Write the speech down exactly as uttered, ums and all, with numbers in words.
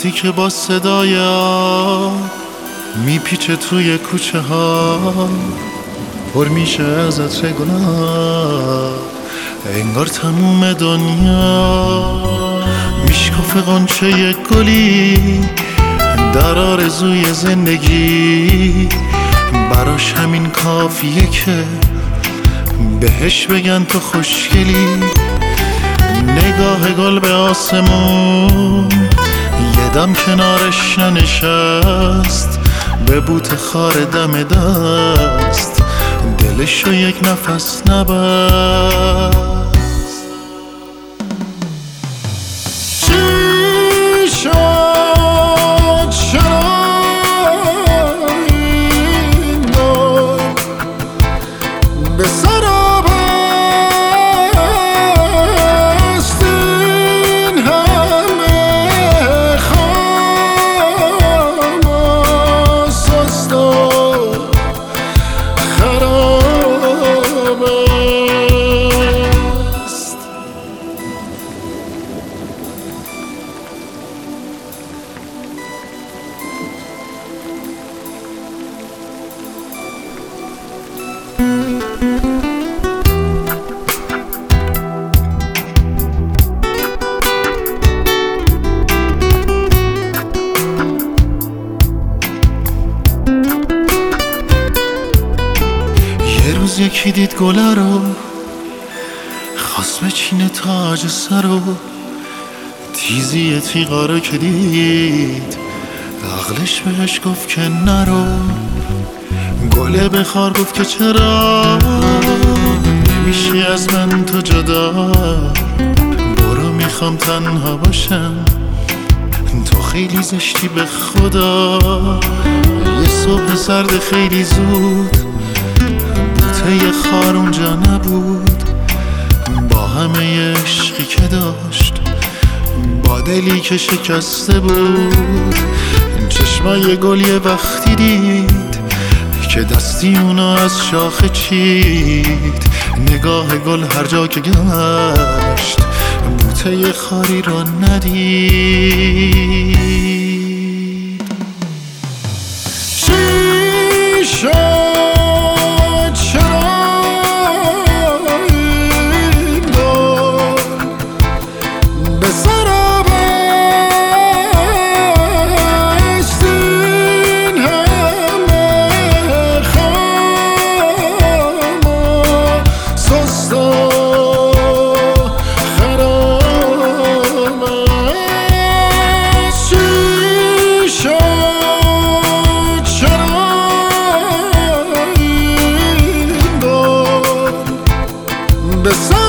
وقتی که با صدای آب میپیچه توی کوچه ها، پر میشه از عطر گلاب، انگار تموم دنیا میشکافه غنچه گلی در آرزوی زندگی. براش همین کافیه که بهش بگن تو خوشگلی. نگاه گل به آسمون یه دم کنارش ننشست، به بوت خار دم دست دلشو یک نفس نبست. چی شد چرا این دل به سر بست، این همه خام و سست و خراب است. یه روز یکی دید گله رو، خواست بچینه تاج سر رو، تیزی تیغا رو که دید عقلش بهش گفت که نرو. گله به خار گفت که چرا نمیشی از من تو جدا، برو میخوام تنها باشم، تو خیلی زشتی به خدا. یه صبح سرد خیلی زود بوته یه خار اونجا نبود، با همه عشقی که داشت، با دلی که شکسته بود. چشمای گل یه وقتی دید که دستی اونا از شاخه چید. نگاه گل هر جا که گشت بوته یه خاری را ندید. چی شد the sun